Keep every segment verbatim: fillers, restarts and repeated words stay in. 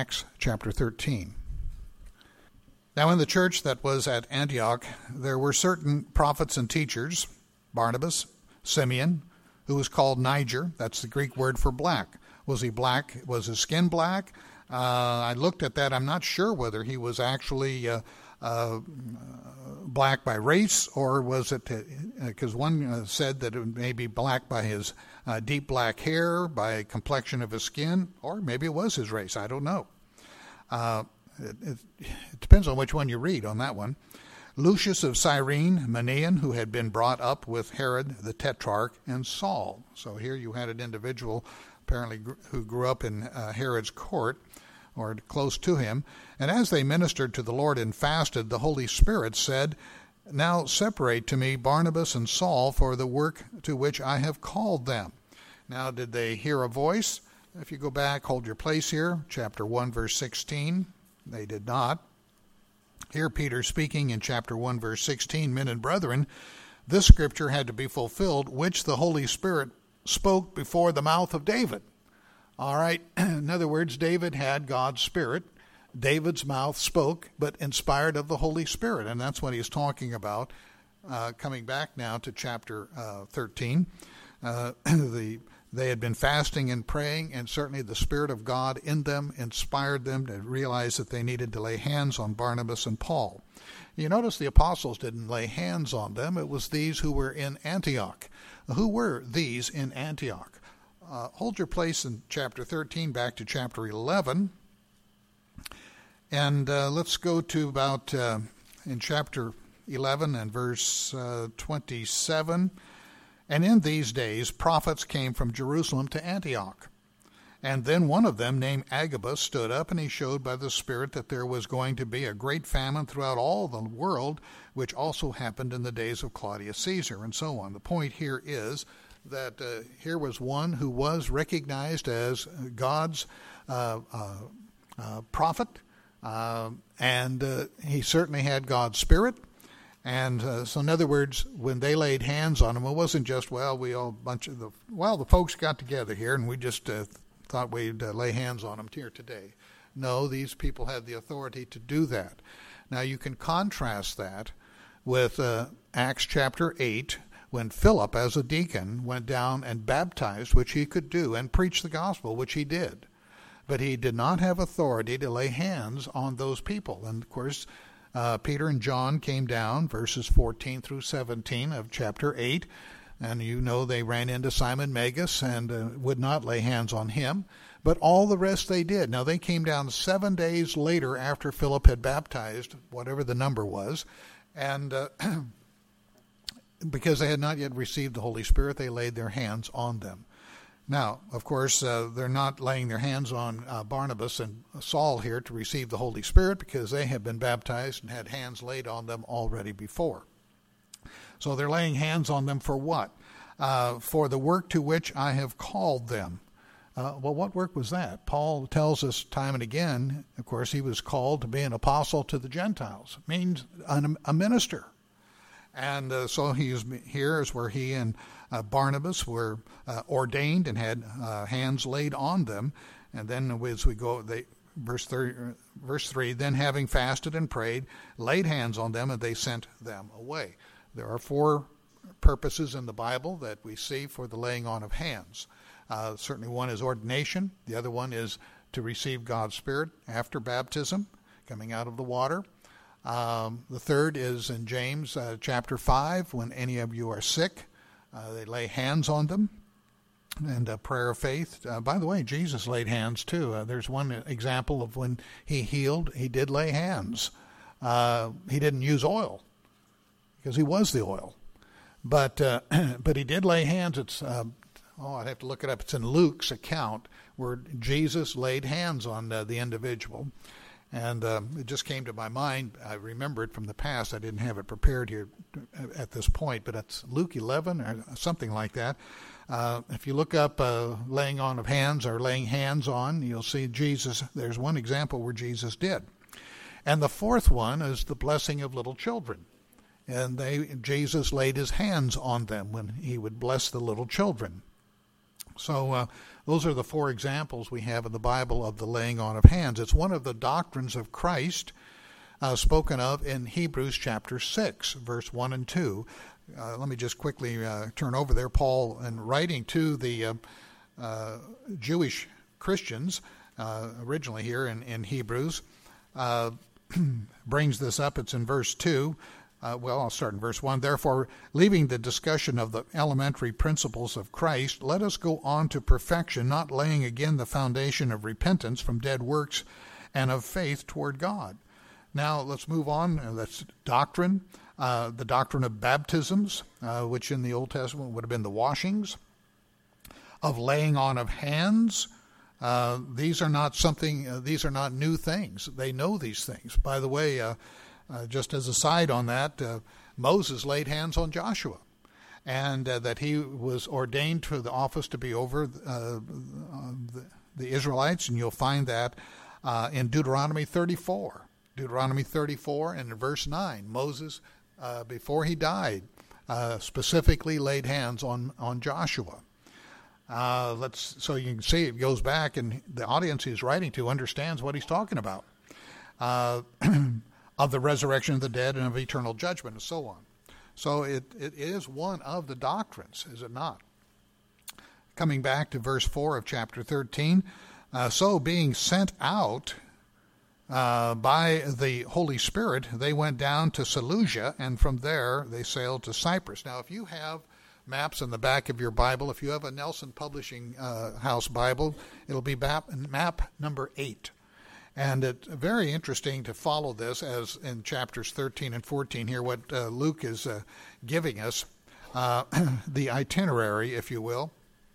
Acts chapter thirteen. Now in the church that was at Antioch, there were certain prophets and teachers, Barnabas, Simeon, who was called Niger. That's the Greek word for black. Was he black? Was his skin black? Uh, I looked at that. I'm not sure whether he was actually uh, uh, black by race, or was it, because uh, one uh, said that it may be black by his uh, deep black hair, by complexion of his skin, or maybe it was his race. I don't know. Uh, It, it, it depends on which one you read on that one. Lucius of Cyrene, Manaen, who had been brought up with Herod the Tetrarch, and Saul. So here you had an individual apparently who grew up in uh, Herod's court, or close to him. And as they ministered to the Lord and fasted, the Holy Spirit said, "Now separate to me Barnabas and Saul for the work to which I have called them." Now did they hear a voice? If you go back, hold your place here, chapter one, verse sixteen. They did not. Here Peter speaking in chapter one, verse sixteen, "Men and brethren, this scripture had to be fulfilled, which the Holy Spirit spoke before the mouth of David." All right. In other words, David had God's Spirit. David's mouth spoke, but inspired of the Holy Spirit. And that's what he's talking about. Uh, coming back now to chapter uh, thirteen. Uh, the They had been fasting and praying, and certainly the Spirit of God in them inspired them to realize that they needed to lay hands on Barnabas and Paul. You notice the apostles didn't lay hands on them. It was these who were in Antioch. Who were these in Antioch? Uh, hold your place in chapter thirteen, back to chapter eleven. And uh, let's go to about uh, in chapter eleven and verse uh, twenty-seven. "And in these days prophets came from Jerusalem to Antioch. And then one of them, named Agabus, stood up, and he showed by the Spirit that there was going to be a great famine throughout all the world, which also happened in the days of Claudius Caesar," and so on. The point here is that uh, here was one who was recognized as God's uh, uh, uh, prophet, uh, and uh, he certainly had God's Spirit. And uh, so, in other words, when they laid hands on him, it wasn't just, well, we all bunch of the, well, the folks got together here and we just uh, thought we'd uh, lay hands on them here today. No, these people had the authority to do that. Now, you can contrast that with uh, Acts chapter eight, when Philip, as a deacon, went down and baptized, which he could do, and preached the gospel, which he did. But he did not have authority to lay hands on those people. And, of course, Uh, Peter and John came down, verses fourteen through seventeen of chapter eight, and you know they ran into Simon Magus and uh, would not lay hands on him, but all the rest they did. Now they came down seven days later after Philip had baptized, whatever the number was, and uh, because they had not yet received the Holy Spirit, they laid their hands on them. Now, of course, uh, they're not laying their hands on uh, Barnabas and Saul here to receive the Holy Spirit, because they have been baptized and had hands laid on them already before. So they're laying hands on them for what? Uh, for the work to which I have called them. Uh, well, what work was that? Paul tells us time and again, of course, he was called to be an apostle to the Gentiles. It means an, a minister. And uh, so he is, here is where he and uh, Barnabas were uh, ordained and had uh, hands laid on them. And then as we go, they, verse, three, verse three, "Then having fasted and prayed, laid hands on them, and they sent them away." There are four purposes in the Bible that we see for the laying on of hands. Uh, certainly one is ordination. The other one is to receive God's Spirit after baptism, coming out of the water. Um, the third is in James uh, chapter five, when any of you are sick, uh, they lay hands on them. And a prayer of faith. Uh, by the way, Jesus laid hands too. Uh, there's one example of when he healed, he did lay hands. Uh, he didn't use oil because he was the oil. But uh, but he did lay hands. It's uh, oh, I'd have to look it up. It's in Luke's account where Jesus laid hands on uh, the individual. And um, it just came to my mind. I remember it from the past. I didn't have it prepared here at this point, but it's Luke eleven or something like that. Uh, if you look up uh, laying on of hands or laying hands on, you'll see Jesus. There's one example where Jesus did. And the fourth one is the blessing of little children. And they Jesus laid his hands on them when he would bless the little children. So uh, Those are the four examples we have in the Bible of the laying on of hands. It's one of the doctrines of Christ uh, spoken of in Hebrews chapter six, verse one and two. Uh, let me just quickly uh, turn over there. Paul, in writing to the uh, uh, Jewish Christians, uh, originally here in, in Hebrews, uh, brings this up. It's in verse two. Uh, well, I'll start in verse one. Therefore, leaving the discussion of the elementary principles of Christ, let us go on to perfection, not laying again the foundation of repentance from dead works and of faith toward God. Now, let's move on. That's doctrine. Uh, the doctrine of baptisms, uh, which in the Old Testament would have been the washings, of laying on of hands. Uh, these are not something, uh, these are not new things. They know these things. By the way, uh, Uh, just as a side on that, uh, Moses laid hands on Joshua, and uh, that he was ordained to the office to be over uh, the, the Israelites, and you'll find that uh, in Deuteronomy thirty-four. Deuteronomy thirty-four and in verse nine, Moses, uh, before he died, uh, specifically laid hands on, on Joshua. Uh, let's so you can see it goes back, and the audience he's writing to understands what he's talking about. Uh, of the resurrection of the dead and of eternal judgment and so on. So it, it is one of the doctrines, is it not? Coming back to verse four of chapter thirteen, uh, so being sent out uh, by the Holy Spirit, they went down to Seleucia, and from there they sailed to Cyprus. Now, if you have maps in the back of your Bible, if you have a Nelson Publishing uh, House Bible, it'll be map, map number eight. And it's very interesting to follow this, as in chapters thirteen and fourteen here, what uh, Luke is uh, giving us, uh, the itinerary, if you will.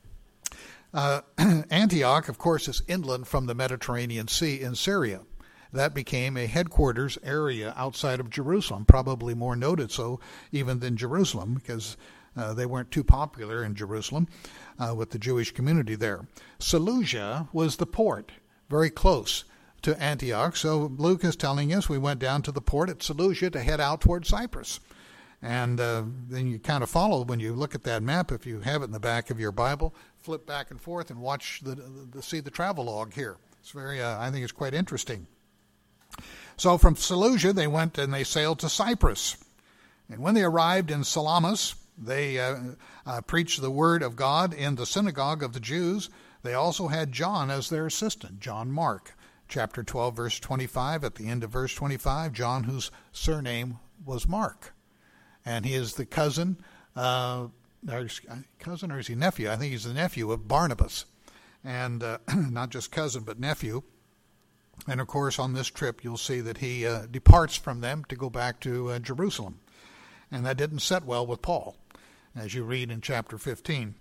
Uh, Antioch, of course, is inland from the Mediterranean Sea in Syria. That became a headquarters area outside of Jerusalem, probably more noted so even than Jerusalem, because uh, they weren't too popular in Jerusalem uh, with the Jewish community there. Seleucia was the port, very close to Antioch. So Luke is telling us we went down to the port at Seleucia to head out toward Cyprus. And uh, then you kind of follow when you look at that map, if you have it in the back of your Bible, flip back and forth and watch the, the see the travel log here. It's very, uh, I think it's quite interesting. So from Seleucia, they went and they sailed to Cyprus. And when they arrived in Salamis, they uh, uh, preached the word of God in the synagogue of the Jews. They also had John as their assistant, John Mark. Chapter twelve, verse twenty-five, at the end of verse twenty-five, John, whose surname was Mark. And he is the cousin, uh, or cousin or is he nephew? I think he's the nephew of Barnabas. And uh, not just cousin, but nephew. And of course, on this trip, you'll see that he uh, departs from them to go back to uh, Jerusalem. And that didn't set well with Paul, as you read in chapter fifteen.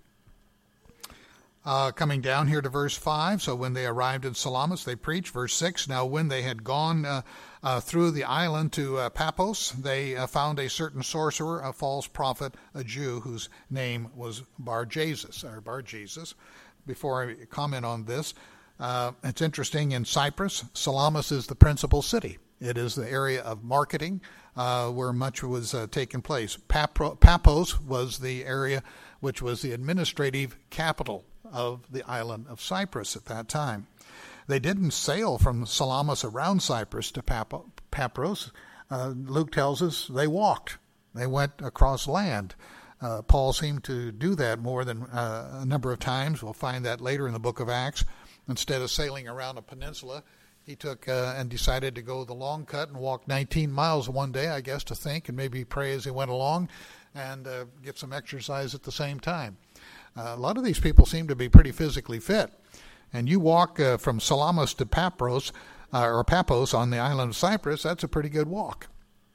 Uh, coming down here to verse five, so when they arrived in Salamis, they preached. Verse six, now when they had gone uh, uh, through the island to uh, Paphos, they uh, found a certain sorcerer, a false prophet, a Jew, whose name was Bar-Jesus, or Bar-Jesus. Before I comment on this, uh, it's interesting, in Cyprus, Salamis is the principal city. It is the area of marketing uh, where much was uh, taking place. Papro- Paphos was the area which was the administrative capital of the island of Cyprus at that time. They didn't sail from Salamis around Cyprus to Pap- Paphos. Uh, Luke tells us they walked. They went across land. Uh, Paul seemed to do that more than uh, a number of times. We'll find that later in the book of Acts. Instead of sailing around a peninsula, he took uh, and decided to go the long cut and walk nineteen miles one day, I guess, to think and maybe pray as he went along and uh, get some exercise at the same time. Uh, a lot of these people seem to be pretty physically fit. And you walk uh, from Salamis to Paphos, uh, or Paphos on the island of Cyprus, that's a pretty good walk.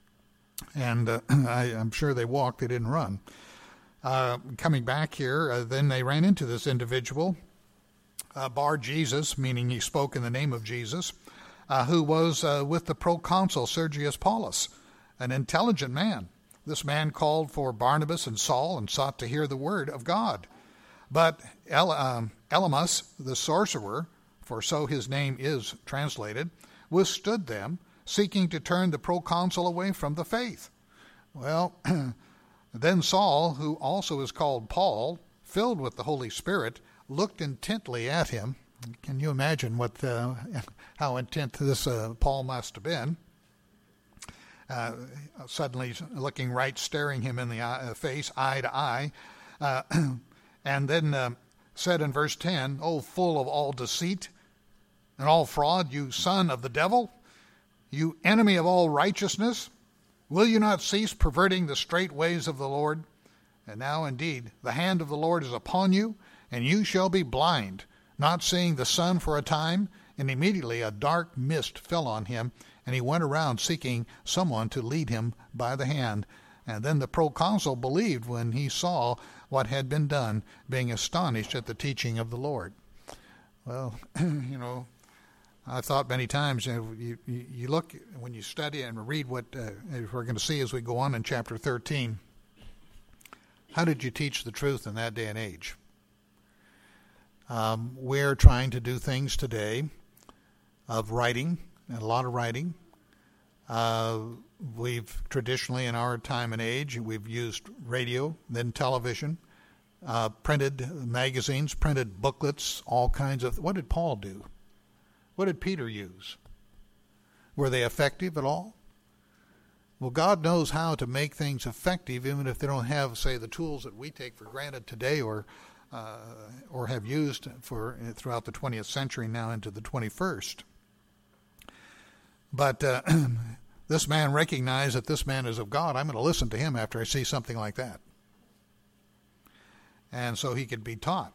And uh, I, I'm sure they walked, they didn't run. Uh, coming back here, uh, then they ran into this individual, uh, Bar-Jesus, meaning he spoke in the name of Jesus, uh, who was uh, with the proconsul Sergius Paulus, an intelligent man. This man called for Barnabas and Saul and sought to hear the word of God. But El- um, Elymas, the sorcerer, for so his name is translated, withstood them, seeking to turn the proconsul away from the faith. Well, then Saul, who also is called Paul, filled with the Holy Spirit, looked intently at him. Can you imagine what uh, how intent this uh, Paul must have been? Uh, suddenly looking right, staring him in the eye, uh, face, eye to eye, uh, and then uh, said in verse ten, "O full of all deceit and all fraud, you son of the devil, you enemy of all righteousness, will you not cease perverting the straight ways of the Lord? And now indeed the hand of the Lord is upon you, and you shall be blind, not seeing the sun for a time." And immediately a dark mist fell on him, and he went around seeking someone to lead him by the hand. And then the proconsul believed when he saw what had been done, being astonished at the teaching of the Lord. Well, you know, I thought many times, you know, you, you look, when you study and read what uh, we're going to see as we go on in chapter thirteen, how did you teach the truth in that day and age? Um, we're trying to do things today of writing, and a lot of writing. Uh, we've traditionally, in our time and age, we've used radio, then television, uh, printed magazines, printed booklets, all kinds of... What did Paul do? What did Peter use? Were they effective at all? Well, God knows how to make things effective, even if they don't have, say, the tools that we take for granted today, or uh, or have used for throughout the twentieth century, now into the twenty-first. But uh, this man recognized that this man is of God. I'm going to listen to him after I see something like that. And so he could be taught.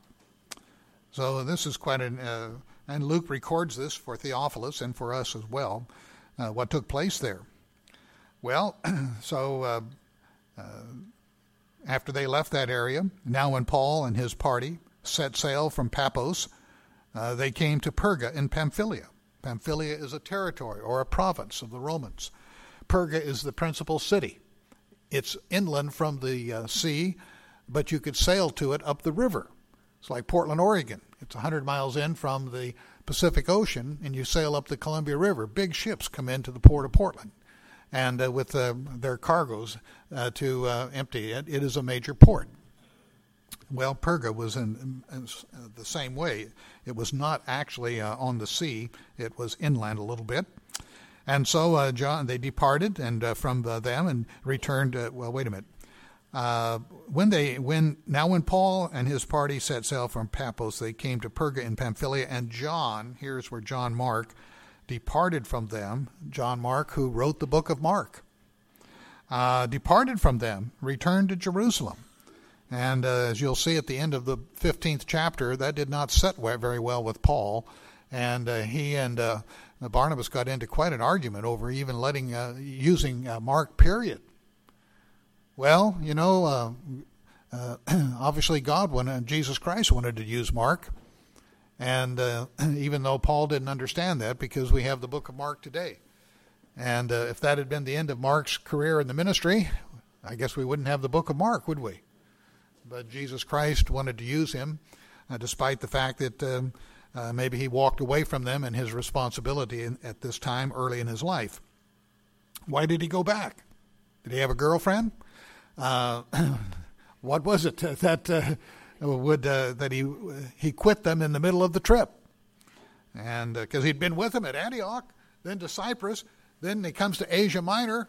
So this is quite an... Uh, and Luke records this for Theophilus and for us as well, uh, what took place there. Well, so uh, uh, after they left that area, now when Paul and his party set sail from Paphos, uh, they came to Perga in Pamphylia. Pamphylia is a territory or a province of the Romans. Perga is the principal city. It's inland from the uh, sea, but you could sail to it up the river. It's like Portland, Oregon. It's one hundred miles in from the Pacific Ocean, and you sail up the Columbia River. Big ships come into the port of Portland, and uh, with uh, their cargoes uh, to uh, empty it. It is a major port. Well, Perga was in, in the same way. It was not actually uh, on the sea. It was inland a little bit. And so uh, John, they departed and uh, from uh, them and returned. Uh, well, wait a minute. Uh, when they, when now when Paul and his party set sail from Paphos, they came to Perga in Pamphylia, and John, here's where John Mark departed from them. John Mark, who wrote the book of Mark, uh, departed from them, returned to Jerusalem. And uh, as you'll see at the end of the fifteenth chapter, that did not set very well with Paul. And uh, he and uh, Barnabas got into quite an argument over even letting uh, using uh, Mark, period. Well, you know, uh, uh, obviously God wanted, Jesus Christ wanted to use Mark. And uh, even though Paul didn't understand that, because we have the book of Mark today. And uh, if that had been the end of Mark's career in the ministry, I guess we wouldn't have the book of Mark, would we? But Jesus Christ wanted to use him, uh, despite the fact that um, uh, maybe he walked away from them and his responsibility in, at this time early in his life. Why did he go back? Did he have a girlfriend? Uh, what was it that uh, would uh, that he he quit them in the middle of the trip? And because uh, he'd been with them at Antioch, then to Cyprus, then he comes to Asia Minor,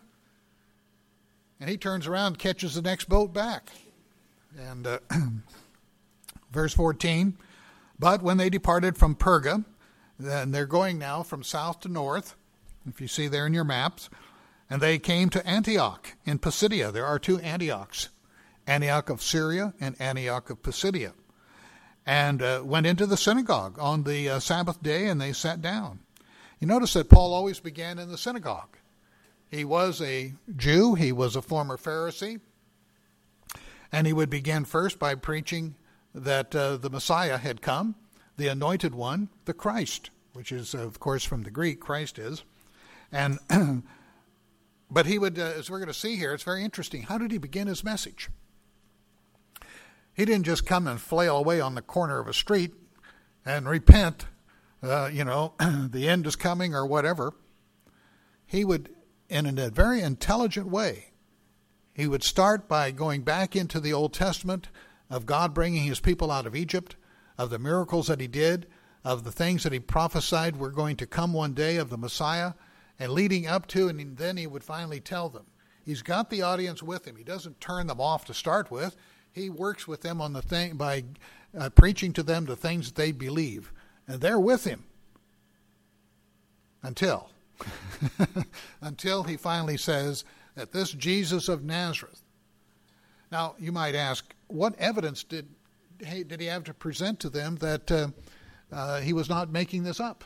and he turns around and catches the next boat back. And uh, verse fourteen, but when they departed from Perga, then they're going now from south to north, if you see there in your maps, and they came to Antioch in Pisidia. There are two Antiochs, Antioch of Syria and Antioch of Pisidia, and uh, went into the synagogue on the uh, Sabbath day, and they sat down. You notice that Paul always began in the synagogue. He was a Jew. He was a former Pharisee. And he would begin first by preaching that uh, the Messiah had come, the anointed one, the Christ, which is, of course, from the Greek, Christ is. And but he would, uh, as we're going to see here, it's very interesting. How did he begin his message? He didn't just come and flail away on the corner of a street and repent, uh, you know, the end is coming or whatever. He would, in a very intelligent way, he would start by going back into the Old Testament of God bringing his people out of Egypt, of the miracles that he did, of the things that he prophesied were going to come one day of the Messiah, and leading up to, and then he would finally tell them. He's got the audience with him. He doesn't turn them off to start with. He works with them on the thing by uh, preaching to them the things that they believe. And they're with him until, until he finally says that this Jesus of Nazareth. Now, you might ask, what evidence did, did he have to present to them that uh, uh, he was not making this up?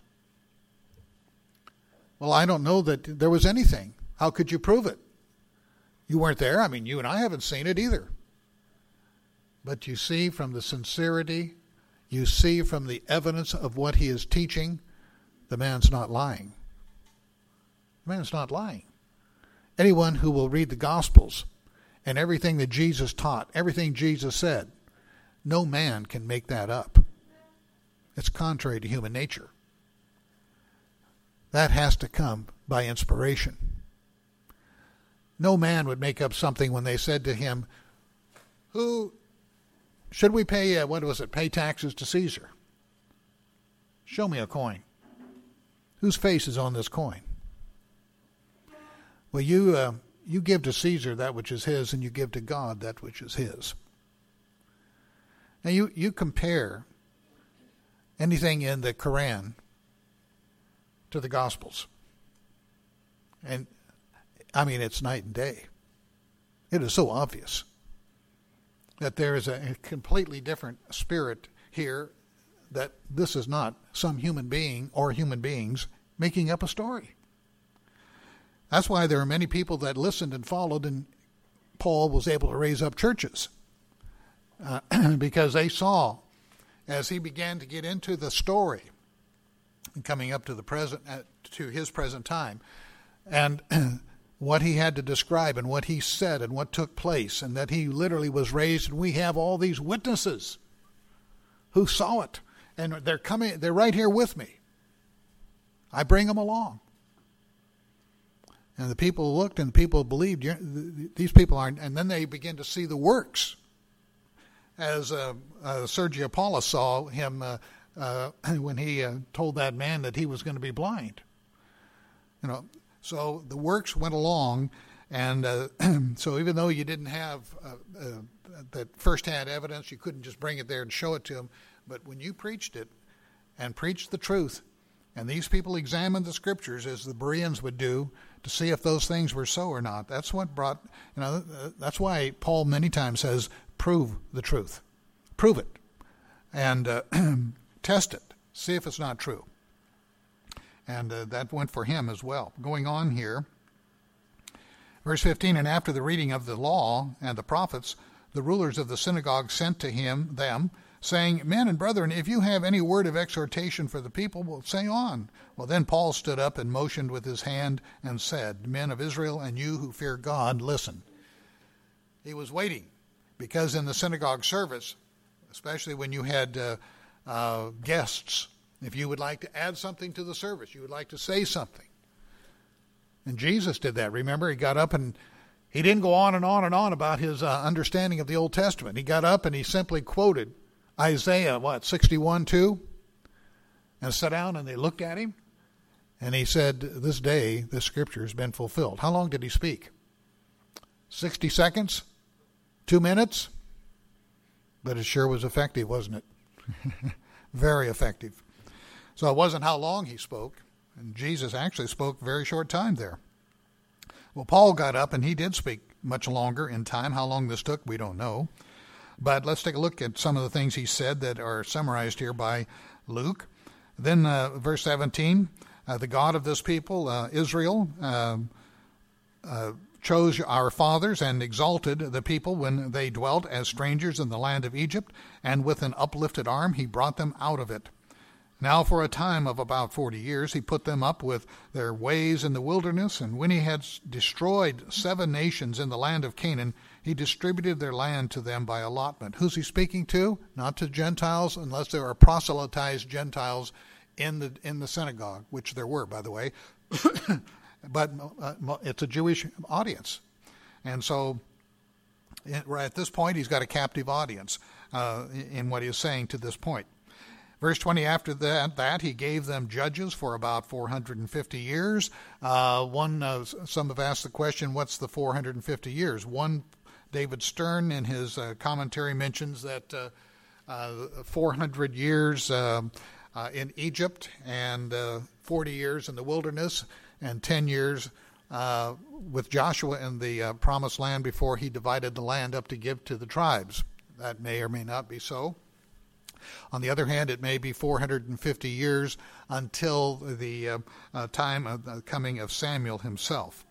Well, I don't know that there was anything. How could you prove it? You weren't there. I mean, you and I haven't seen it either. But you see from the sincerity, you see from the evidence of what he is teaching, the man's not lying. The man's not lying. Anyone who will read the Gospels and everything that Jesus taught, everything Jesus said, no man can make that up. It's contrary to human nature. That has to come by inspiration. No man would make up something when they said to him, who should we pay, uh, what was it, pay taxes to Caesar? Show me a coin. Whose face is on this coin? Well, you uh, you give to Caesar that which is his, and you give to God that which is his. Now, you, you compare anything in the Quran to the Gospels. And, I mean, it's night and day. It is so obvious that there is a completely different spirit here, that this is not some human being or human beings making up a story. That's why there are many people that listened and followed, and Paul was able to raise up churches uh, because they saw, as he began to get into the story, and coming up to the present, uh, to his present time, and what he had to describe and what he said and what took place, and that he literally was raised, and we have all these witnesses who saw it, and they're coming, they're right here with me. I bring them along. And the people looked, and the people believed, these people aren't, and then they begin to see the works. As uh, uh, Sergio Paulus saw him uh, uh, when he uh, told that man that he was going to be blind. You know, so the works went along, and uh, so even though you didn't have uh, uh, that first-hand evidence, you couldn't just bring it there and show it to them. But when you preached it and preached the truth, and these people examined the scriptures as the Bereans would do to see if those things were so or not. That's what brought, you know, that's why Paul many times says, prove the truth. Prove it. And uh, test it. See if it's not true. And uh, that went for him as well. Going on here, verse fifteen, and after the reading of the law and the prophets, the rulers of the synagogue sent to him, them, saying, men and brethren, if you have any word of exhortation for the people, well, say on. Well, then Paul stood up and motioned with his hand and said, men of Israel, and you who fear God, listen. He was waiting, because in the synagogue service, especially when you had uh, uh, guests, if you would like to add something to the service, you would like to say something. And Jesus did that. Remember, he got up and he didn't go on and on and on about his uh, understanding of the Old Testament. He got up and he simply quoted Isaiah, what, sixty-one, two? And sat down and they looked at him. And he said, this day, this scripture has been fulfilled. How long did he speak? sixty seconds? Two minutes? But it sure was effective, wasn't it? Very effective. So it wasn't how long he spoke. And Jesus actually spoke a very short time there. Well, Paul got up and he did speak much longer in time. How long this took, we don't know. But let's take a look at some of the things he said that are summarized here by Luke. Then uh, verse seventeen, uh, the God of this people, uh, Israel, uh, uh, chose our fathers and exalted the people when they dwelt as strangers in the land of Egypt, and with an uplifted arm he brought them out of it. Now for a time of about forty years he put them up with their ways in the wilderness, and when he had destroyed seven nations in the land of Canaan, he distributed their land to them by allotment. Who's he speaking to? Not to Gentiles, unless there are proselytized Gentiles in the in the synagogue, which there were, by the way. But uh, it's a Jewish audience. And so right at this point, he's got a captive audience uh, in what he is saying to this point. Verse twenty, after that, that he gave them judges for about four hundred fifty years. Uh, one, uh, some have asked the question, what's the four hundred fifty years? One, David Stern in his uh, commentary mentions that uh, uh, four hundred years uh, uh, in Egypt and uh, forty years in the wilderness and ten years uh, with Joshua in the uh, promised land before he divided the land up to give to the tribes. That may or may not be so. On the other hand, it may be four hundred fifty years until the uh, uh, time of the coming of Samuel himself.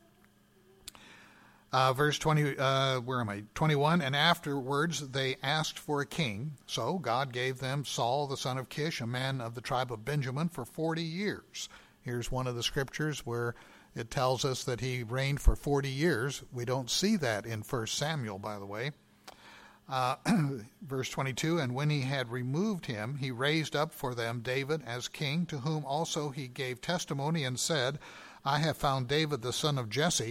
Uh, verse twenty, uh, where am I? twenty-one, and afterwards they asked for a king. So God gave them Saul, the son of Kish, a man of the tribe of Benjamin, for forty years. Here's one of the scriptures where it tells us that he reigned for forty years. We don't see that in First Samuel, by the way. Uh, verse twenty-two, and when he had removed him, he raised up for them David as king, to whom also he gave testimony and said, I have found David the son of Jesse,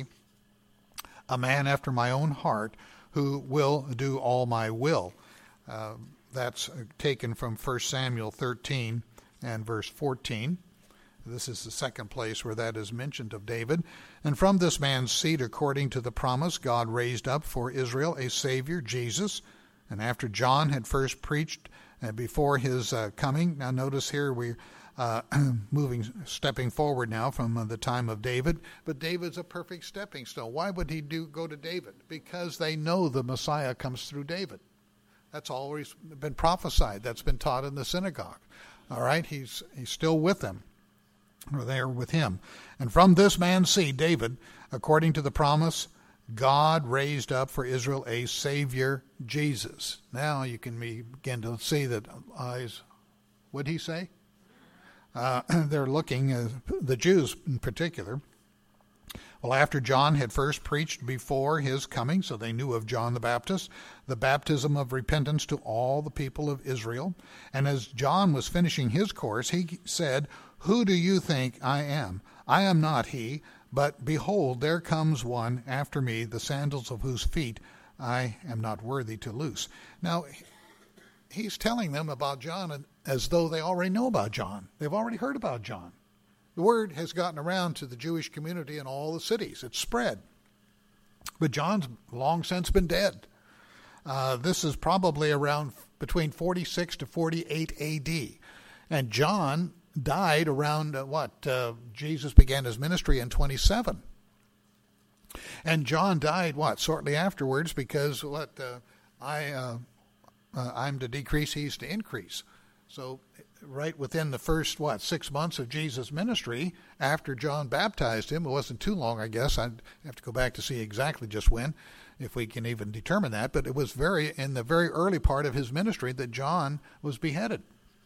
a man after my own heart, who will do all my will. Uh, that's taken from First Samuel thirteen and verse fourteen. This is the second place where that is mentioned of David. And from this man's seed, according to the promise, God raised up for Israel a Savior, Jesus. And after John had first preached uh, before his uh, coming, now notice here we're uh, moving, stepping forward now from uh, the time of David. But David's a perfect stepping stone. Why would he do go to David? Because they know the Messiah comes through David. That's always been prophesied. That's been taught in the synagogue. All right, he's he's still with them. Or there with him. And from this man's seed, David, according to the promise, God raised up for Israel a Savior, Jesus. Now you can begin to see that eyes, what did he say? Uh, they're looking, uh, the Jews in particular. Well, after John had first preached before his coming, so they knew of John the Baptist, the baptism of repentance to all the people of Israel. And as John was finishing his course, he said, who do you think I am? I am not he, but behold, there comes one after me, the sandals of whose feet I am not worthy to loose. Now, he's telling them about John as though they already know about John. They've already heard about John. The word has gotten around to the Jewish community in all the cities. It's spread. But John's long since been dead. Uh, this is probably around between forty-six to forty-eight A D. And John died around uh, what? Uh, Jesus began his ministry in twenty-seven. And John died, what, shortly afterwards, because what? Uh, I, uh, uh, I'm to decrease, he's to increase. So right within the first, what, six months of Jesus' ministry, after John baptized him, it wasn't too long, I guess. I'd have to go back to see exactly just when, if we can even determine that. But it was very in the very early part of his ministry that John was beheaded.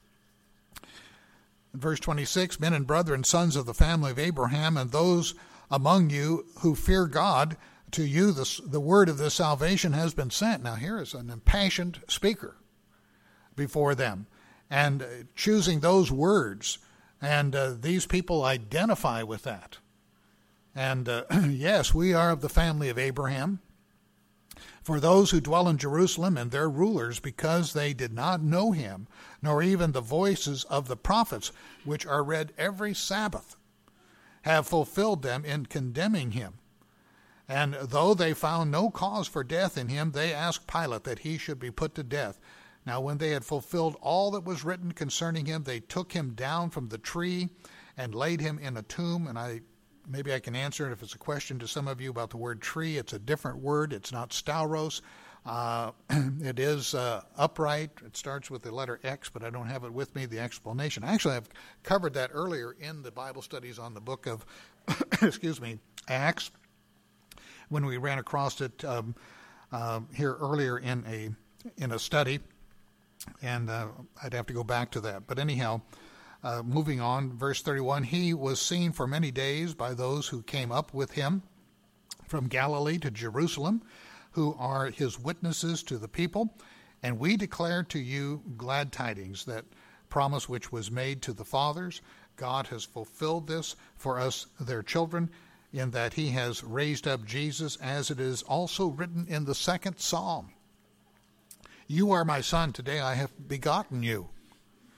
Verse twenty-six, men and brethren, sons of the family of Abraham, and those among you who fear God, to you the, the word of this salvation has been sent. Now here is an impassioned speaker before them, and uh, choosing those words, and uh, these people identify with that. And uh, yes, we are of the family of Abraham. For those who dwell in Jerusalem and their rulers, because they did not know him, nor even the voices of the prophets, which are read every Sabbath, have fulfilled them in condemning him. And though they found no cause for death in him, they asked Pilate that he should be put to death. Now when they had fulfilled all that was written concerning him, they took him down from the tree and laid him in a tomb. And I maybe I can answer it if it's a question to some of you about the word tree. It's a different word. It's not stauros. Uh, it is uh, upright. It starts with the letter X, but I don't have it with me, the explanation. Actually, I've covered that earlier in the Bible studies on the book of, excuse me, Acts, when we ran across it um, uh, here earlier in a in a study, and uh, I'd have to go back to that. But anyhow, uh, moving on, verse thirty-one, he was seen for many days by those who came up with him from Galilee to Jerusalem, who are his witnesses to the people, and we declare to you glad tidings, that promise which was made to the fathers. God has fulfilled this for us, their children, in that he has raised up Jesus, as it is also written in the second psalm. You are my son, today I have begotten you.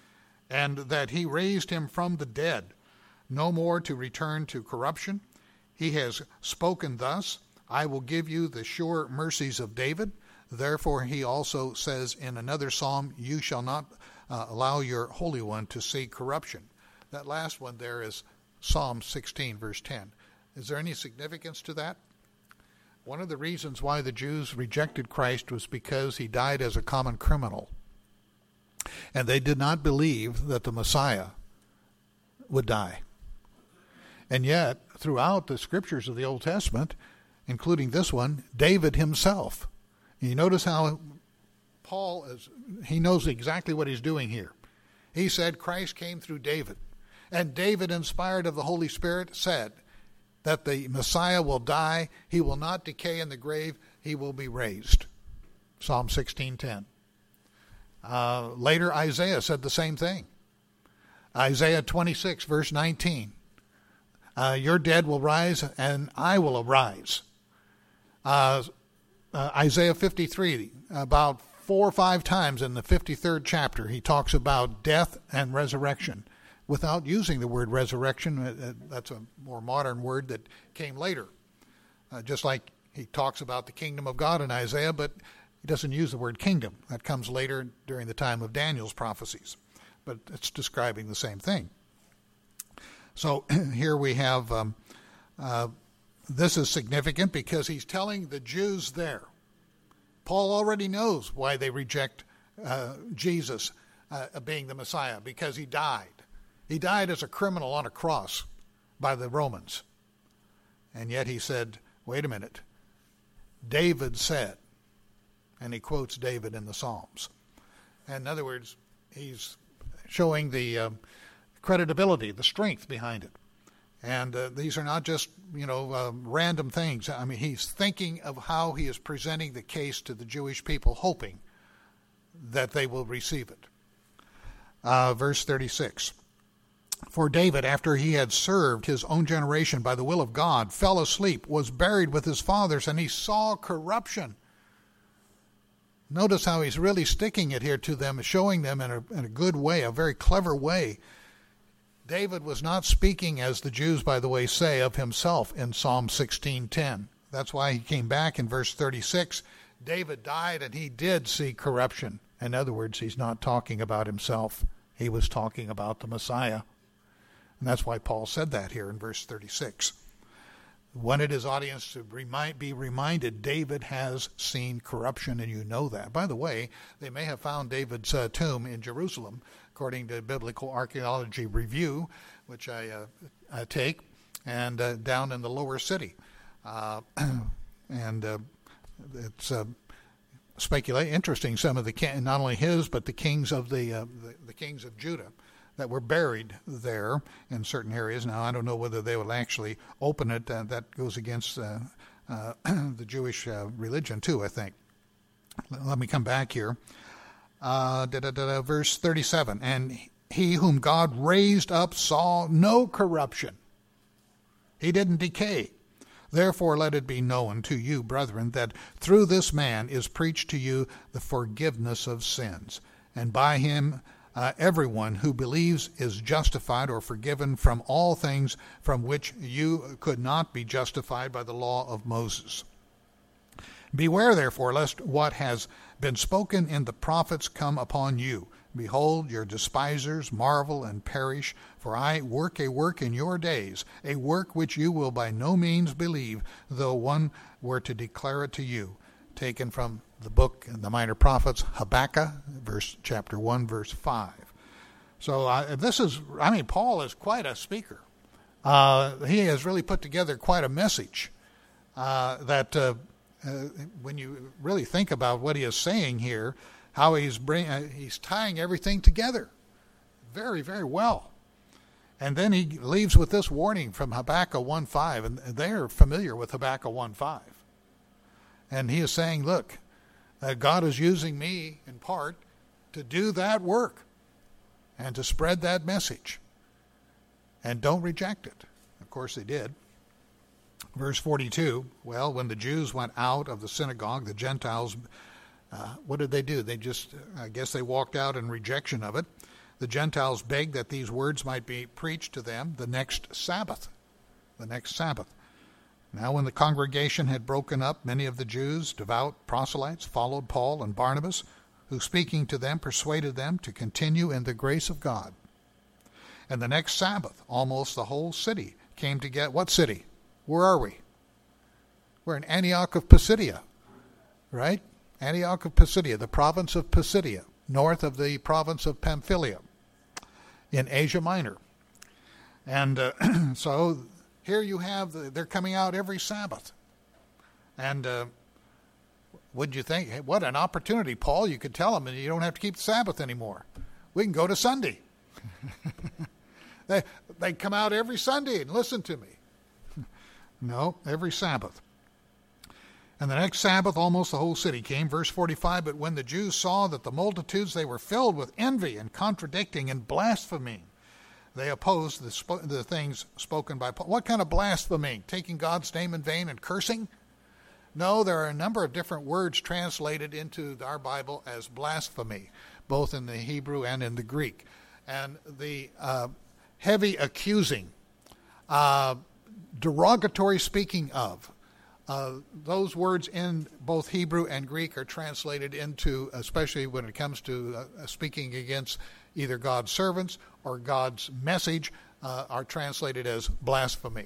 and that he raised him from the dead, no more to return to corruption. He has spoken thus, I will give you the sure mercies of David. Therefore he also says in another psalm, you shall not uh, allow your Holy One to see corruption. That last one there is Psalm sixteen, verse ten. Is there any significance to that? One of the reasons why the Jews rejected Christ was because he died as a common criminal. And they did not believe that the Messiah would die. And yet, throughout the scriptures of the Old Testament, including this one, David himself. You notice how Paul, is, he knows exactly what he's doing here. He said Christ came through David. And David, inspired of the Holy Spirit, said that the Messiah will die, he will not decay in the grave, he will be raised. Psalm sixteen ten. Uh, later, Isaiah said the same thing. Isaiah twenty-six, verse nineteen. Uh, your dead will rise, and I will arise. Uh, uh, Isaiah fifty-three, about four or five times in the fifty-third chapter, he talks about death and resurrection without using the word resurrection. Uh, that's a more modern word that came later. Uh, just like he talks about the kingdom of God in Isaiah, but he doesn't use the word kingdom. That comes later during the time of Daniel's prophecies. But it's describing the same thing. So here we have, um, uh, this is significant because he's telling the Jews there. Paul already knows why they reject uh, Jesus uh, being the Messiah, because he died. He died as a criminal on a cross by the Romans. And yet he said, wait a minute, David said, and he quotes David in the Psalms. And in other words, he's showing the uh, credibility, the strength behind it. And uh, these are not just, you know, uh, random things. I mean, he's thinking of how he is presenting the case to the Jewish people, hoping that they will receive it. Uh, verse thirty-six. For David, after he had served his own generation by the will of God, fell asleep, was buried with his fathers, and he saw corruption. Notice how he's really sticking it here to them, showing them in a, in a good way, a very clever way. David was not speaking, as the Jews, by the way, say of himself in Psalm sixteen ten. That's why he came back in verse thirty-six. David died and he did see corruption. In other words, he's not talking about himself. He was talking about the Messiah. And that's why Paul said that here in verse thirty-six. Wanted his audience to remind, be reminded David has seen corruption, and you know that. By the way, they may have found David's uh, tomb in Jerusalem, according to Biblical Archaeology Review, which I, uh, I take, and uh, down in the lower city. Uh, and uh, it's uh, speculate interesting. Some of the not only his, but the kings of the, uh, the the kings of Judah that were buried there in certain areas. Now, I don't know whether they will actually open it. Uh, that goes against uh, uh, the Jewish uh, religion, too, I think. Let me come back here. Uh, da, da, da, da, verse thirty-seven. And he whom God raised up saw no corruption. He didn't decay. Therefore let it be known to you, brethren, that through this man is preached to you the forgiveness of sins. And by him Uh, everyone who believes is justified or forgiven from all things from which you could not be justified by the law of Moses. Beware, therefore, lest what has been spoken in the prophets come upon you. Behold, your despisers marvel and perish, for I work a work in your days, a work which you will by no means believe, though one were to declare it to you. Taken from the book in the Minor Prophets, Habakkuk, verse chapter one, verse five. So uh, this is, I mean, Paul is quite a speaker. Uh, he has really put together quite a message uh, that uh, uh, when you really think about what he is saying here, how he's bring, uh, he's tying everything together very, very well. And then he leaves with this warning from Habakkuk one five, and they're familiar with Habakkuk one five. And he is saying, look, uh, God is using me in part to do that work and to spread that message. And don't reject it. Of course they did. Verse forty-two, well, when the Jews went out of the synagogue, the Gentiles, uh, what did they do? They just, I guess they walked out in rejection of it. The Gentiles begged that these words might be preached to them the next Sabbath. The next Sabbath. Now when the congregation had broken up, many of the Jews, devout proselytes, followed Paul and Barnabas, who speaking to them persuaded them to continue in the grace of God. And the next Sabbath, almost the whole city came to get, what city? Where are we? We're in Antioch of Pisidia, right? Antioch of Pisidia, the province of Pisidia, north of the province of Pamphylia, in Asia Minor. And uh, so here you have, the, they're coming out every Sabbath. And uh, wouldn't you think, hey, what an opportunity, Paul, you could tell them, and you don't have to keep the Sabbath anymore. We can go to Sunday. they, they come out every Sunday and listen to me. No, every Sabbath. And the next Sabbath, almost the whole city came. Verse forty-five, but when the Jews saw that the multitudes, they were filled with envy and contradicting and blaspheming, they opposed the, sp- the things spoken by Paul. What kind of blaspheming? Taking God's name in vain and cursing? No, there are a number of different words translated into our Bible as blasphemy, both in the Hebrew and in the Greek. And the uh, heavy accusing, uh, derogatory speaking of, Uh, those words in both Hebrew and Greek are translated into, especially when it comes to uh, speaking against either God's servants or God's message, uh, are translated as blasphemy.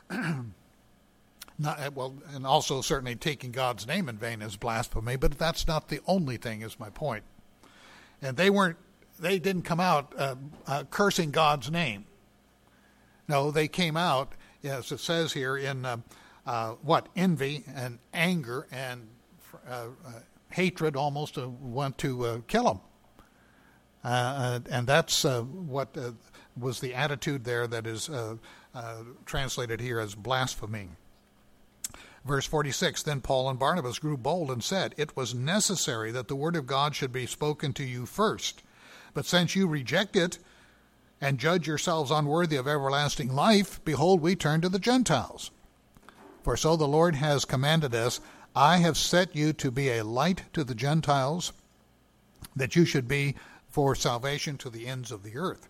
Not, well, and also certainly taking God's name in vain is blasphemy, but that's not the only thing, is my point. And they weren't, they didn't come out uh, uh, cursing God's name. No, they came out, as it says here, in uh, Uh, what? Envy and anger and uh, uh, hatred, almost uh, want to uh, kill him. Uh, and that's uh, what uh, was the attitude there that is uh, uh, translated here as blaspheming. Verse forty-six, then Paul and Barnabas grew bold and said, it was necessary that the word of God should be spoken to you first. But since you reject it and judge yourselves unworthy of everlasting life, behold, we turn to the Gentiles. For so the Lord has commanded us, I have set you to be a light to the Gentiles, that you should be for salvation to the ends of the earth.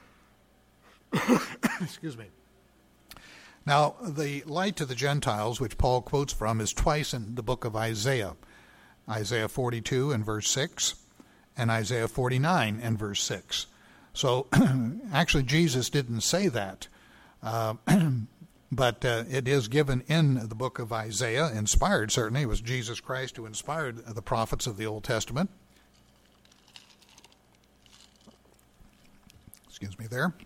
Excuse me. Now, the light to the Gentiles, which Paul quotes from, is twice in the book of Isaiah. Isaiah forty-two and verse six, and Isaiah forty-nine and verse six. So, actually, Jesus didn't say that. Uh, But uh, it is given in the book of Isaiah, inspired certainly. It was Jesus Christ who inspired the prophets of the Old Testament. Excuse me there.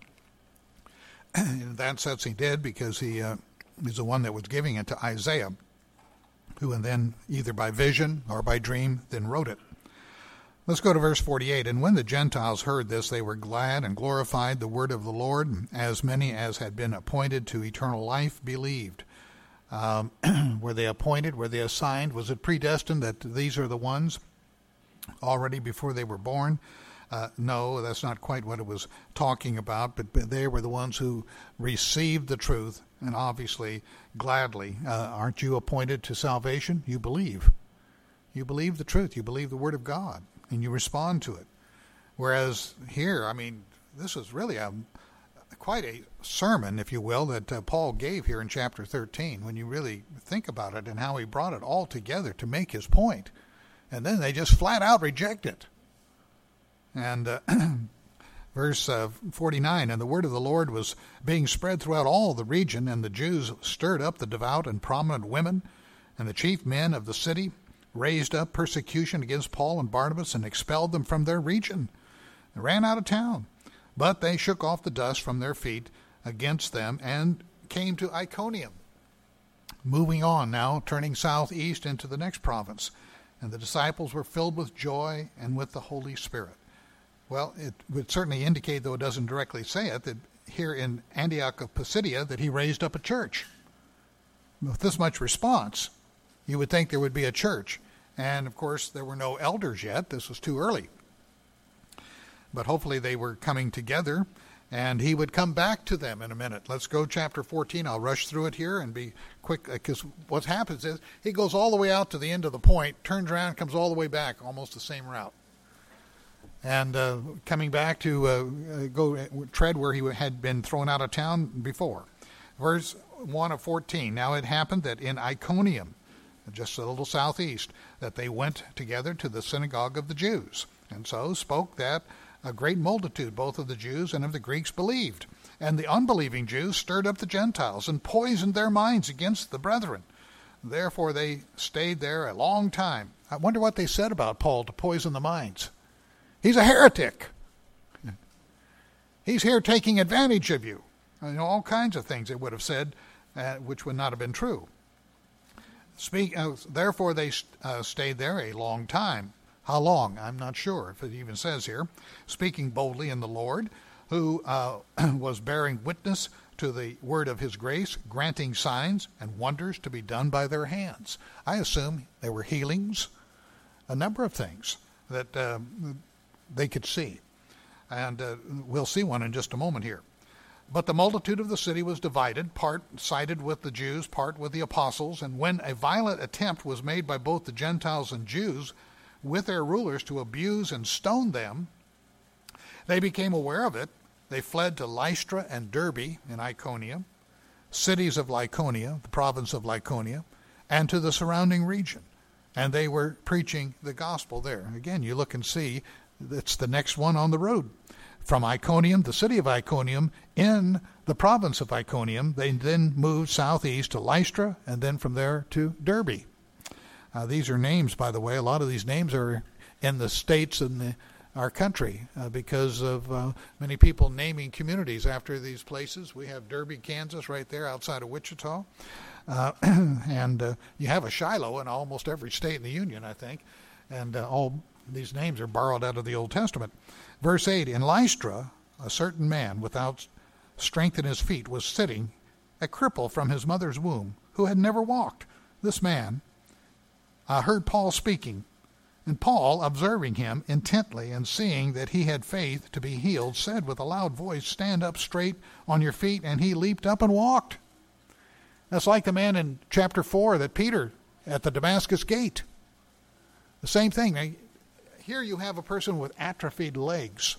In that sense he did, because he uh, is the one that was giving it to Isaiah, who and then either by vision or by dream then wrote it. Let's go to verse forty-eight. And when the Gentiles heard this, they were glad and glorified the word of the Lord. As many as had been appointed to eternal life believed. Um, were they appointed? Were they assigned? Was it predestined that these are the ones already before they were born? Uh, no, that's not quite what it was talking about. But, but they were the ones who received the truth, and obviously gladly. Uh, aren't you appointed to salvation? You believe. You believe the truth. You believe the word of God. And you respond to it. Whereas here, I mean, this is really a quite a sermon, if you will, that uh, Paul gave here in chapter thirteen, when you really think about it and how he brought it all together to make his point. And then they just flat out reject it. And uh, verse uh, forty-nine, and the word of the Lord was being spread throughout all the region, and the Jews stirred up the devout and prominent women and the chief men of the city, raised up persecution against Paul and Barnabas and expelled them from their region. They ran out of town. But they shook off the dust from their feet against them and came to Iconium. Moving on now, turning southeast into the next province. And the disciples were filled with joy and with the Holy Spirit. Well, it would certainly indicate, though it doesn't directly say it, that here in Antioch of Pisidia that he raised up a church. With this much response, you would think there would be a church. And, of course, there were no elders yet. This was too early. But hopefully they were coming together, and he would come back to them in a minute. Let's go chapter fourteen. I'll rush through it here and be quick, because what happens is he goes all the way out to the end of the point, turns around, comes all the way back, almost the same route. and uh, coming back to uh, go tread where he had been thrown out of town before. Verse one of fourteen, now it happened that in Iconium, just a little southeast, that they went together to the synagogue of the Jews, and so spoke that a great multitude, both of the Jews and of the Greeks, believed. And the unbelieving Jews stirred up the Gentiles and poisoned their minds against the brethren. Therefore they stayed there a long time. I wonder what they said about Paul to poison the minds. He's a heretic. He's here taking advantage of you. You know, all kinds of things they would have said, uh, which would not have been true. Speak. Uh, therefore they uh, stayed there a long time. How long? I'm not sure if it even says here. Speaking boldly in the Lord, who uh, was bearing witness to the word of his grace, granting signs and wonders to be done by their hands. I assume there were healings, a number of things that uh, they could see. And uh, we'll see one in just a moment here. But the multitude of the city was divided, part sided with the Jews, part with the apostles. And when a violent attempt was made by both the Gentiles and Jews with their rulers to abuse and stone them, they became aware of it. They fled to Lystra and Derbe in Iconium, cities of Lycaonia, the province of Lycaonia, and to the surrounding region. And they were preaching the gospel there. Again, you look and see, it's the next one on the road. From Iconium, the city of Iconium, in the province of Iconium, they then moved southeast to Lystra, and then from there to Derbe. Uh, these are names, by the way. A lot of these names are in the states in the, our country uh, because of uh, many people naming communities after these places. We have Derbe, Kansas, right there outside of Wichita. Uh, and uh, you have a Shiloh in almost every state in the Union, I think. And uh, all these names are borrowed out of the Old Testament. Verse eight, in Lystra, a certain man without strength in his feet was sitting, a cripple from his mother's womb, who had never walked. This man uh, heard Paul speaking, and Paul, observing him intently and seeing that he had faith to be healed, said with a loud voice, stand up straight on your feet, and he leaped up and walked. That's like the man in chapter four that Peter at the Damascus gate. The same thing. Now, here you have a person with atrophied legs.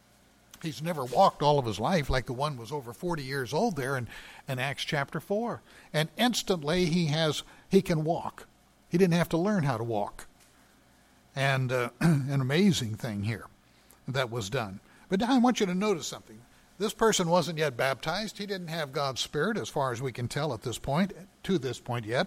He's never walked all of his life like the one was over forty years old there in, in Acts chapter four. And instantly he has he can walk. He didn't have to learn how to walk. And uh, an amazing thing here that was done. But now I want you to notice something. This person wasn't yet baptized. He didn't have God's Spirit as far as we can tell at this point, to this point yet.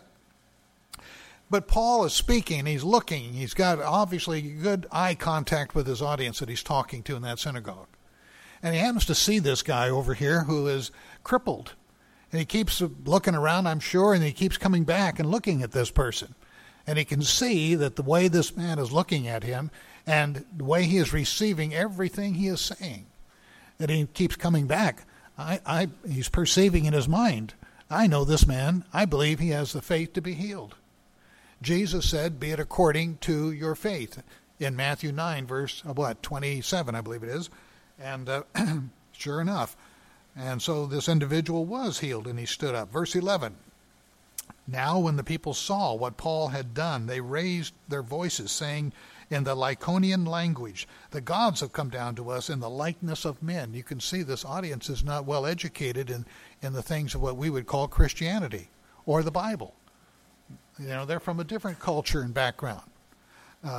But Paul is speaking, he's looking, he's got obviously good eye contact with his audience that he's talking to in that synagogue. And he happens to see this guy over here who is crippled. And he keeps looking around, I'm sure, and he keeps coming back and looking at this person. And he can see that the way this man is looking at him and the way he is receiving everything he is saying, that he keeps coming back. I, I, he's perceiving in his mind, I know this man, I believe he has the faith to be healed. Jesus said, be it according to your faith, in Matthew nine, verse, what, twenty-seven, I believe it is. And uh, sure enough. And so this individual was healed, and he stood up. Verse eleven, now when the people saw what Paul had done, they raised their voices, saying in the Lycaonian language, the gods have come down to us in the likeness of men. You can see this audience is not well educated in, in the things of what we would call Christianity or the Bible. You know, they're from a different culture and background. Uh,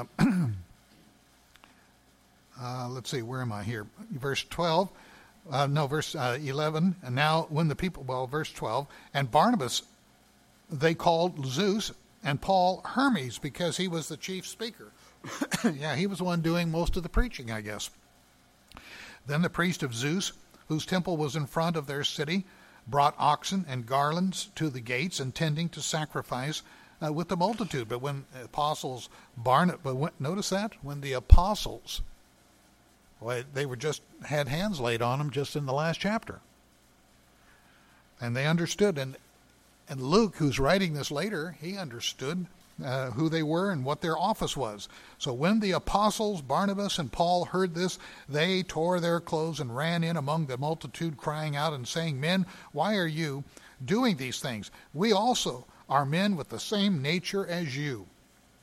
uh, let's see, where am I here? Verse twelve. Uh, no, verse uh, eleven. And now when the people, well, verse twelve. And Barnabas they called Zeus, and Paul Hermes, because he was the chief speaker. Yeah, he was the one doing most of the preaching, I guess. Then the priest of Zeus, whose temple was in front of their city, brought oxen and garlands to the gates, intending to sacrifice Uh, with the multitude. But when the apostles, Barnabas, but when, notice that? When the apostles, well, they were just, had hands laid on them just in the last chapter. And they understood. And, and Luke, who's writing this later, he understood uh, who they were and what their office was. So when the apostles, Barnabas and Paul, heard this, they tore their clothes and ran in among the multitude, crying out and saying, men, why are you doing these things? We also are men with the same nature as you.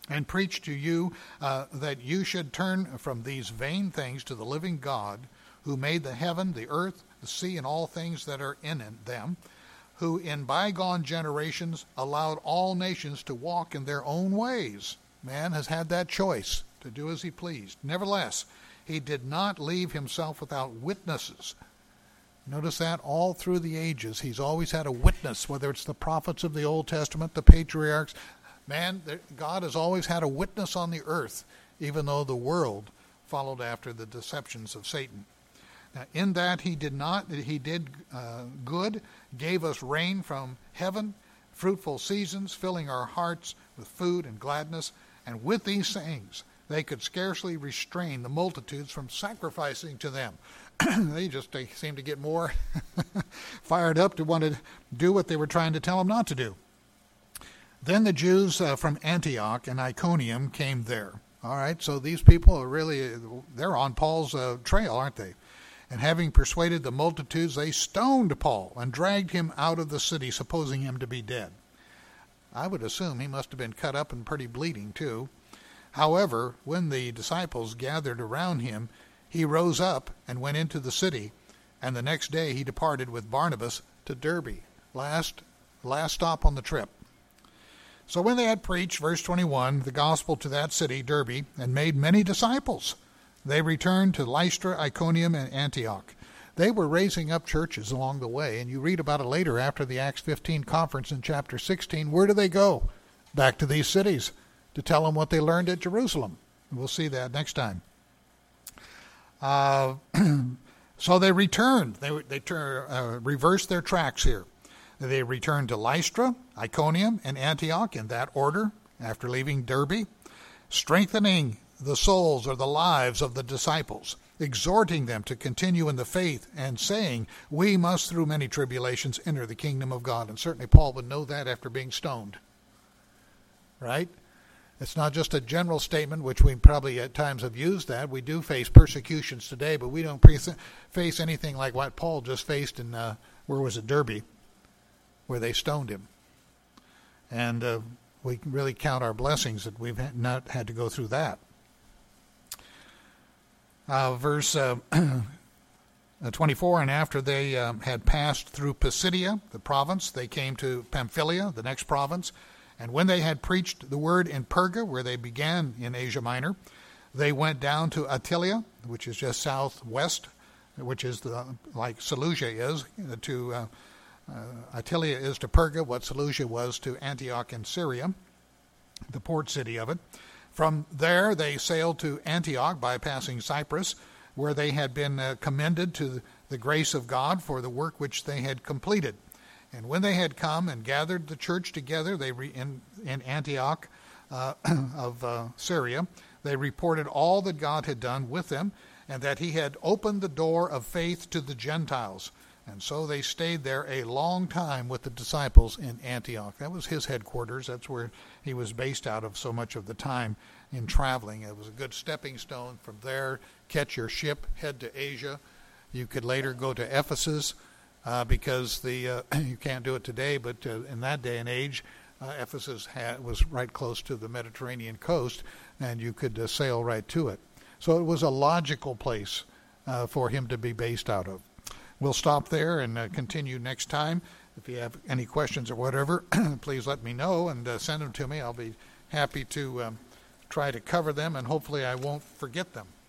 and preach to you uh, that you should turn from these vain things to the living God, who made the heaven, the earth, the sea, and all things that are in them, who in bygone generations allowed all nations to walk in their own ways. Man has had that choice to do as he pleased. Nevertheless, he did not leave himself without witnesses. Notice that all through the ages, he's always had a witness, whether it's the prophets of the Old Testament, the patriarchs. Man, God has always had a witness on the earth, even though the world followed after the deceptions of Satan. Now, in that he did not, he did uh, good, gave us rain from heaven, fruitful seasons, filling our hearts with food and gladness. And with these things, they could scarcely restrain the multitudes from sacrificing to them. They just they seemed to get more fired up to want to do what they were trying to tell them not to do. Then the Jews uh, from Antioch and Iconium came there. All right, so these people are really, they're on Paul's uh, trail, aren't they? And having persuaded the multitudes, they stoned Paul and dragged him out of the city, supposing him to be dead. I would assume he must have been cut up and pretty bleeding too. However, when the disciples gathered around him, he rose up and went into the city, and the next day he departed with Barnabas to Derbe, last, last stop on the trip. So when they had preached, verse twenty-one, the gospel to that city, Derbe, and made many disciples, they returned to Lystra, Iconium, and Antioch. They were raising up churches along the way, and you read about it later after the Acts fifteen conference in chapter sixteen. Where do they go? Back to these cities to tell them what they learned at Jerusalem. We'll see that next time. Uh, so they returned. They, they tur- uh, reversed their tracks here. They returned to Lystra, Iconium, and Antioch in that order after leaving Derbe, strengthening the souls or the lives of the disciples, exhorting them to continue in the faith and saying, we must through many tribulations enter the kingdom of God. And certainly Paul would know that after being stoned. Right? It's not just a general statement, which we probably at times have used that. We do face persecutions today, but we don't face anything like what Paul just faced in, uh, where was it, Derbe, where they stoned him. And uh, we can really count our blessings that we've not had to go through that. Uh, verse uh, twenty-four, and after they um, had passed through Pisidia, the province, they came to Pamphylia, the next province. And when they had preached the word in Perga, where they began in Asia Minor, they went down to Attalia, which is just southwest, which is the, like Seleucia is to uh, uh, Attalia is to Perga, what Seleucia was to Antioch in Syria, the port city of it. From there, they sailed to Antioch, bypassing Cyprus, where they had been uh, commended to the grace of God for the work which they had completed. And when they had come and gathered the church together, they re- in, in Antioch uh, of uh, Syria, they reported all that God had done with them, and that he had opened the door of faith to the Gentiles. And so they stayed there a long time with the disciples in Antioch. That was his headquarters. That's where he was based out of so much of the time in traveling. It was a good stepping stone. From there, catch your ship, head to Asia. You could later go to Ephesus uh, because the uh, you can't do it today, but uh, in that day and age, uh, Ephesus had, was right close to the Mediterranean coast, and you could uh, sail right to it. So it was a logical place uh, for him to be based out of. We'll stop there and uh, continue next time. If you have any questions or whatever, please let me know and uh, send them to me. I'll be happy to um, try to cover them, and hopefully I won't forget them.